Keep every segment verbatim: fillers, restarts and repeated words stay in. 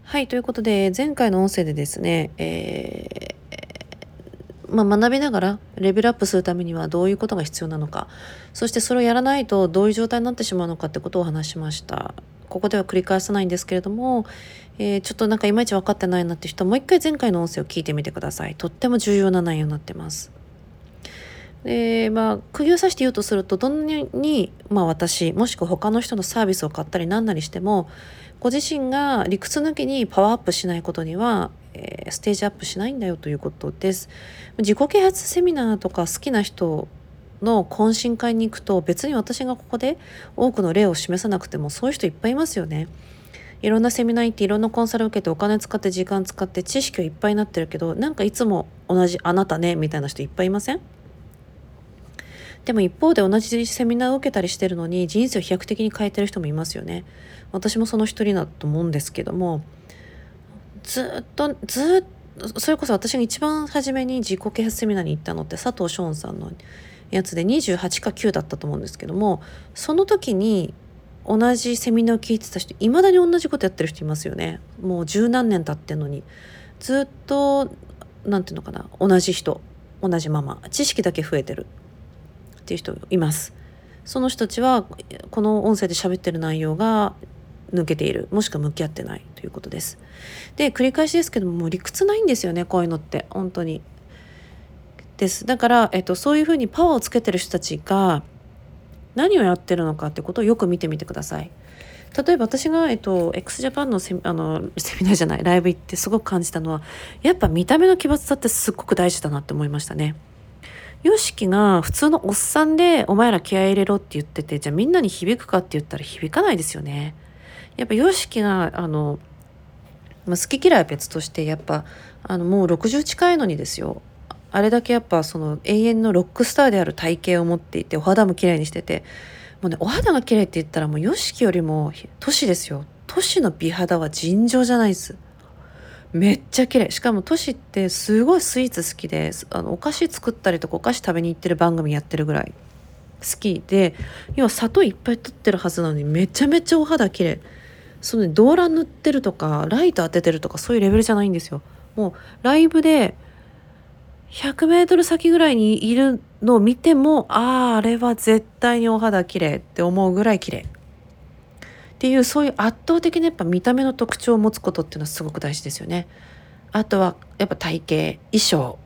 はい、ということで、前回の音声でですね、えーまあ、学びながらレベルアップするためにはどういうことが必要なのか、そしてそれをやらないとどういう状態になってしまうのかってことをお話ししました。ここでは繰り返さないんですけれども、えーちょっとなんかいまいち分かってないなって人はもう一回前回の音声を聞いてみてください。とっても重要な内容になってます。で、まあ、釘を刺して言うとすると、どんなに、まあ私、もしくは他の人のサービスを買ったり何なりしても、ご自身が理屈抜きにパワーアップしないことには、えーステージアップしないんだよということです。自己啓発セミナーとか好きな人の懇親会に行くと、別に私がここで多くの例を示さなくても、そういう人いっぱいいますよね。いろんなセミナー行っていろんなコンサル受けてお金使って時間使って知識はいっぱいになってるけど、なんかいつも同じあなたねみたいな人いっぱいいません？でも一方で同じセミナーを受けたりしてるのに人生を飛躍的に変えてる人もいますよね。私もその一人だと思うんですけども、ずっとずっとそれこそ私が一番初めに自己啓発セミナーに行ったのって佐藤翔さんのやつでにじゅうはちかきゅうだったと思うんですけども、その時に同じセミナーを聞いてた人、いまだに同じことやってる人いますよね。もう十何年経ってんのにずっと、なんていうのかな、同じ人、同じまま知識だけ増えてるっていう人います。その人たちはこの音声で喋ってる内容が抜けている、もしくは向き合ってないということです。で、繰り返しですけども、もう理屈ないんですよね、こういうのって本当に。です。だから、えっと、そういうふうにパワーをつけてる人たちが何をやってるのかってことをよく見てみてください。例えば私が、えっと、x ジャパンのセミ、あのセミナーじゃないライブ行ってすごく感じたのは、やっぱ見た目の奇抜さってすっごく大事だなって思いましたね。ヨシキが普通のおっさんでお前ら気合い入れろって言ってて、じゃあみんなに響くかって言ったら響かないですよね。やっぱヨシキがあの、まあ、好き嫌いは別として、やっぱあのもうろくじゅう近いのにですよ、あれだけやっぱその永遠のロックスターである体型を持っていて、お肌も綺麗にしてて、もうね、お肌が綺麗って言ったらもうヨシキよりもトシですよ。トシの美肌は尋常じゃないです。めっちゃ綺麗。しかもトシってすごいスイーツ好きで、あのお菓子作ったりとかお菓子食べに行ってる番組やってるぐらい好きで、要は砂糖いっぱい取ってるはずなのにめちゃめちゃお肌綺麗。そのね、動乱塗ってるとかライト当ててるとかそういうレベルじゃないんですよ。もうライブでひゃくメートル先ぐらいにいるのを見ても、ああ、あれは絶対にお肌綺麗って思うぐらい綺麗っていう、そういう圧倒的なやっぱ見た目の特徴を持つことっていうのはすごく大事ですよね。あとはやっぱ体型、衣装、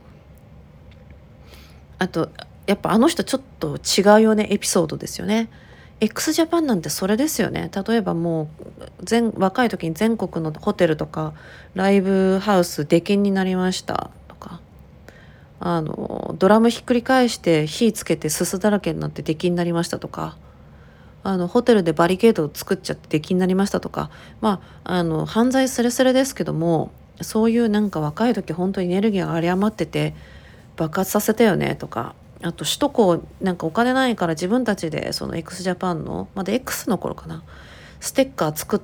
あとやっぱあの人ちょっと違うよねエピソードですよね。x ジャパンなんてそれですよね。例えばもう全若い時に全国のホテルとかライブハウス出禁になりましたとか、あのドラムひっくり返して火つけてすすだらけになって出禁になりましたとか、あのホテルでバリケードを作っちゃって出禁になりましたとか、まああの犯罪すれすれですけども、そういうなんか若い時本当にエネルギーが有り余ってて爆発させたよねとか、あと首都高なんかお金ないから自分たちでその x ジャパンのまだ X の頃かな、ステッカー作って、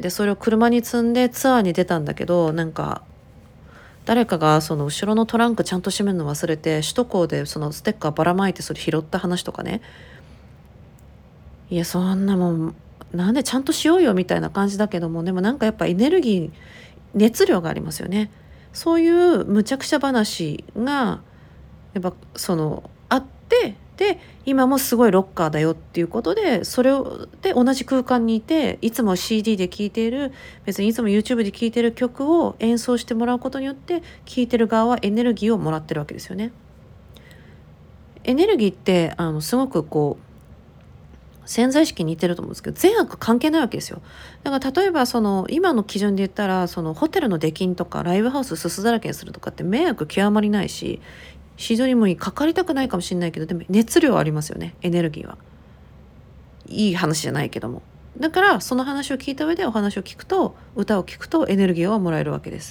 でそれを車に積んでツアーに出たんだけど、なんか誰かがその後ろのトランクちゃんと閉めるの忘れて首都高でそのステッカーばらまいてそれ拾った話とかね。いやそんなもんなんでちゃんとしようよみたいな感じだけども、でもなんかやっぱエネルギー熱量がありますよね。そういう無茶苦茶話がやっぱそのあって、で今もすごいロッカーだよっていうことで、それをで同じ空間にいて、いつも シーディー で聴いている、別にいつも YouTube で聴いてる曲を演奏してもらうことによって聴いてる側はエネルギーをもらってるわけですよね。エネルギーってあのすごくこう潜在意識に似てると思うんですけど、善悪関係ないわけですよ。だから例えばその今の基準で言ったら、そのホテルの出禁とかライブハウスすすだらけにするとかって迷惑極まりないし、非常にもうかかりたくないかもしれないけど、でも熱量ありますよね、エネルギーは。いい話じゃないけども。だからその話を聞いた上でお話を聞くと、歌を聞くとエネルギーをもらえるわけです。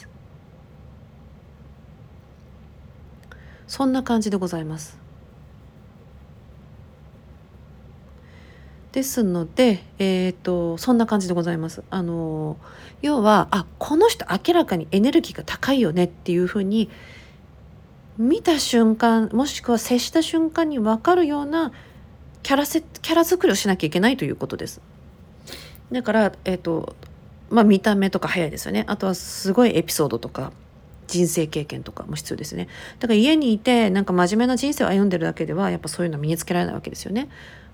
そんな感じでございます。ですので、えー、とそんな感じでございます。あの要は、あ、この人明らかにエネルギーが高いよねっていうふうに見た瞬間、もしくは接した瞬間に分かるようなキャラせキャラ作りをしなきゃいけないということです。だから、えー、とまあ見た目とか早いですよね。あとはすごいエピソードとか人生経験とかも必要ですね。だから家にいてなんか真面目な人生を歩んでるだけではやっぱそういうのは身につけられないわけですよね。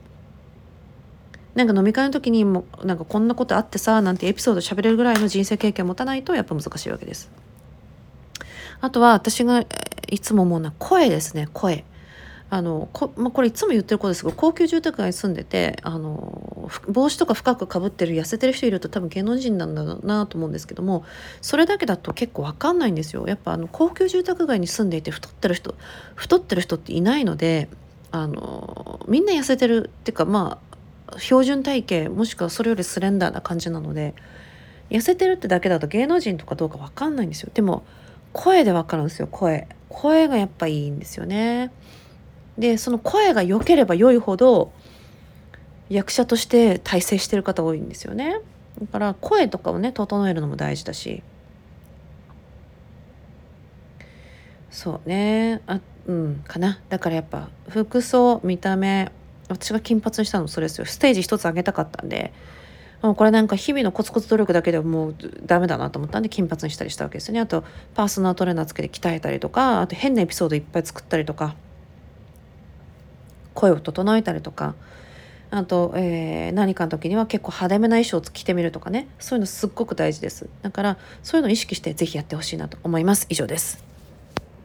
なんか飲み会の時にもなんかこんなことあってさなんてエピソード喋れるぐらいの人生経験を持たないとやっぱ難しいわけです。あとは私がえーいつも思うのは声ですね、声。あのこ、まあ、これいつも言ってることですけど、高級住宅街に住んでてあのふ帽子とか深くかぶってる痩せてる人いると多分芸能人なんだろうなと思うんですけども、それだけだと結構わかんないんですよ。やっぱあの高級住宅街に住んでいて太ってる人太ってる人っていないので、あのみんな痩せてるっていうか、まあ標準体型もしくはそれよりスレンダーな感じなので、痩せてるってだけだと芸能人とかどうかわかんないんですよ。でも声でわかるんですよ。声声がやっぱいいんですよね。でその声が良ければ良いほど役者として大成してる方多いんですよね。だから声とかをね整えるのも大事だし、そうね、あ、うんかな。だからやっぱ服装見た目、私が金髪にしたのもそれですよ。ステージ一つ上げたかったんで、もうこれなんか日々のコツコツ努力だけではもうダメだなと思ったんで金髪にしたりしたわけですよね。あとパーソナルトレーナーつけて鍛えたりとか、あと変なエピソードいっぱい作ったりとか、声を整えたりとか、あと、えー何かの時には結構派手めな衣装を着てみるとかね、そういうのすっごく大事です。だからそういうのを意識してぜひやってほしいなと思います。以上です。